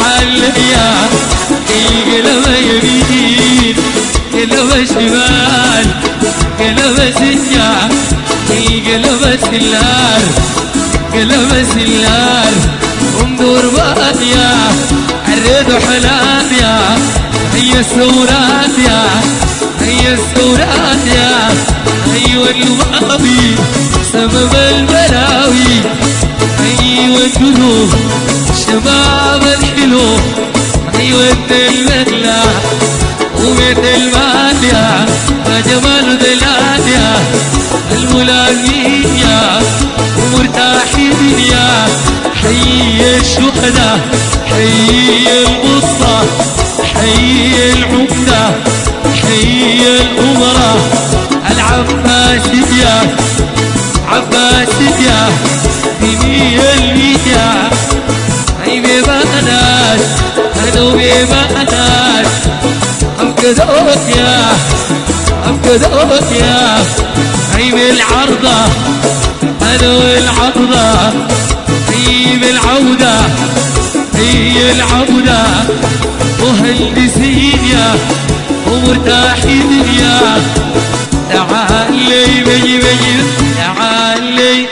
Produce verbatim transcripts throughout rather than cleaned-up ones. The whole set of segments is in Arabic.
عليا قلب يمين قلب شمال قلب سجا قلب سلار قلب سلار ومدور باديا عرض حلال يا هي الثورات يا هي الثورات يا ايوه الوابي سبب البلاوي ايوه القلوب شباب الحلو ايوه المدلع ومثل المادية جمال دلادية الملازمين يا ومرتاحين يا حي الشهداء حي القصة حي العمدة حي الأمراء العباسية عباسية ديني الميديا أي ببنات أنا ببنات أمكدوك يا أمكدوك يا أي بالعرضة أنا والعرضة أي بالعودة هي العودة مهندسين يا ومرتاحين يا تعالي بيجي بيجي تعالي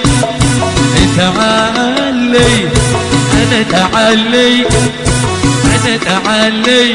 تعالي أنا تعالي أنا تعالي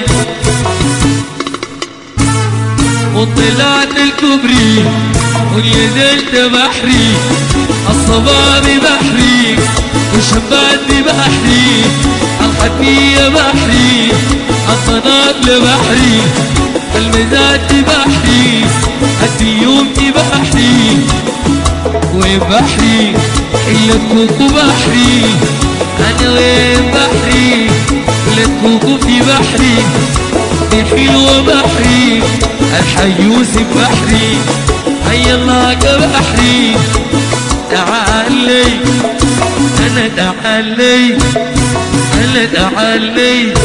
وطلعت الكبري ونزلت بحري الصباب بحري وشبات بحري الحكية بحري الطناطل بحري المزات بحري الديوم بحري وين بحري حلة كوكو بحري أنا وين بحري حلة كوكو في بحري الحلوة بحري الحيوس بحري هيا الله بحري تعالي أنا تعالي أنا تعالي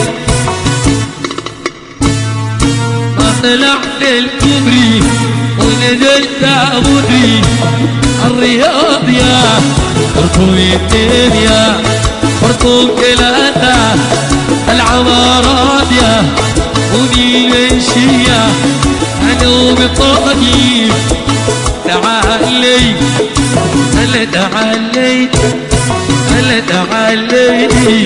ما طلعت الكبري ونزلت أبوري الرياض يا خرطوم اثنين يا خرطوم ثلاثة العمارات يا ونيل الشيا أنا وبطاقي تعالي هلا تعالي هلا تعالي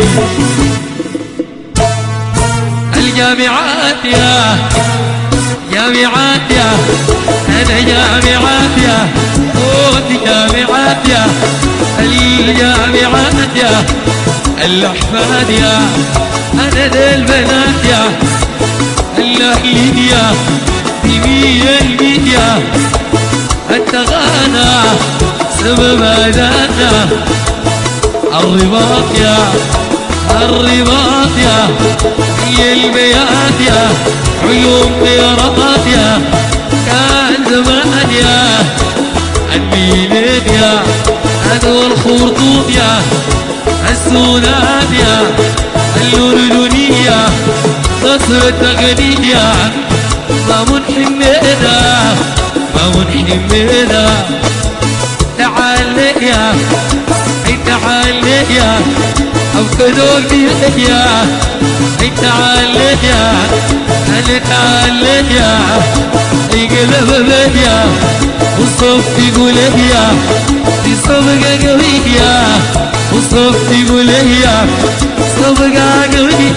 الجامعات يا جامعات يا أنا جامعات يا صوتي جامعات يا الجامعات يا الأحفاد يا أنا ذا البنات يا الأهلين يا دمية الميديا التغانى سبب أذانا الرباط يا الرباط يا هي البيات يا عيون طيارات يا كان زمان يا الميلاد يا هذا الخرطوم يا السودان يا الأردنية مصر التقليدية ما منحمدة ما منحمدة تعالي يا تعالي يا أفكدوك بيدك يا تعالي يا أنا تعالي يا قلب بديا وصف تقول يا دي صفقة قوية وصف تقول يا صفقة قوية